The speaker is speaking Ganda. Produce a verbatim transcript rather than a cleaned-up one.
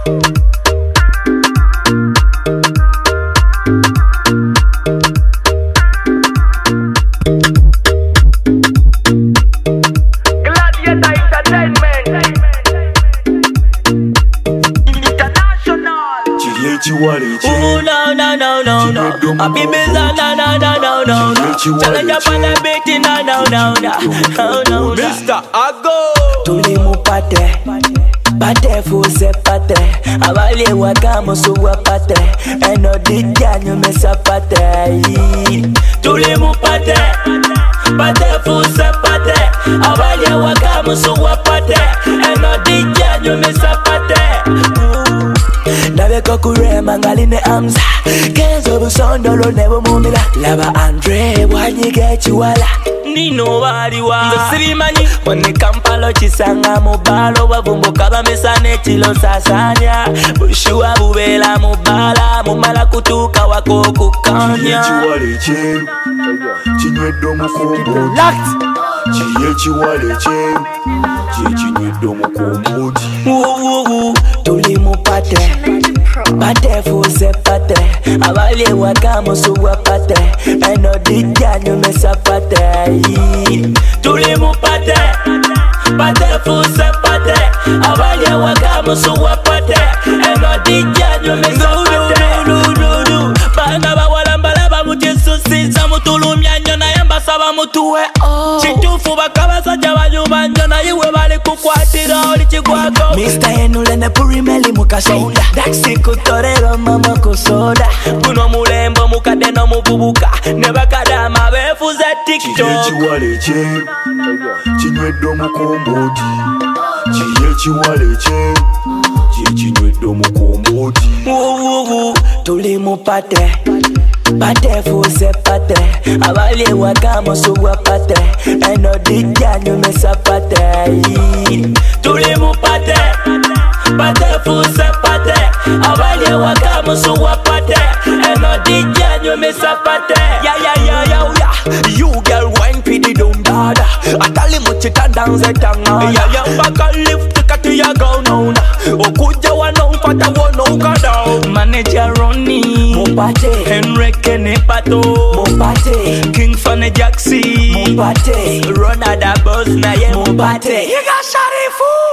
Ooh, no, no, no, no, no. Happy Bizarre, no, no, no, no, no, no. Challenge up on the beat, no, no, no, no. No, no, Mister Ago. Tuli mu pate, pate fuse pate. Abali wakamo suwa pate. Eno dijanyo mesa pate. Tuli mu pate, pate fuse pate. Abali wakamo suwa pate. Eno dijanyo mesa pate. Nabeko kurema ngaline amza Kenzo busondolo nebo mumila Laba Andre wanyige chiwala Nino waliwa Nzosirimanyi Wani kampalo chisanga mubalo Wavumbuka bamesane chilo sasanya Bushuwa bubela mubala Mumala kutuka wako kukanya Chiye chiwale che Chinyedo mukombo Locked Chiye chiwale che Chiye chinyedo mukombo Uuu Tuli mupate Pate fuse pate Abali wakamo suwa pate Eno dijanyo mesa pate Tuli mupate Pate fuse pate Abali wakamo suwa pate Eno dijanyo mesa pate Bana bawalambala bamujesu Siza mutulumya nyona yamba saba mutuwe Chitufu bakabaza jabanyu banjona Iwe bali kukwatira oli chigwako Mister Enule ne puri meli mukasonda Daxi kutorero mama kusoda Kuno mulembo mukadeno mububuka Nebakadama befuze TikTok Chiye chiwale che Chinyedo mukomboti Chiye chiwale che Chiye chinyedo mukomboti Uuu Tuli mupate Pate fuse pate Abali wakamo suwa pate Eno dijanyo mesa pate Tuli mupate Pate fuse pate Abali wakamo suwa pate Eno dijanyo mesa pate Ya ya ya ya ya You girl wine pidi don't bother Atali muchita danze tangana Ya ya baka lift kati ya gaunona Okuja wana ufata wana ukada Manager Ronnie Mupate Henrike Nepato Mupate King Fane Jaxi Mupate Ronada Boss na ye Mupate You got Sharifu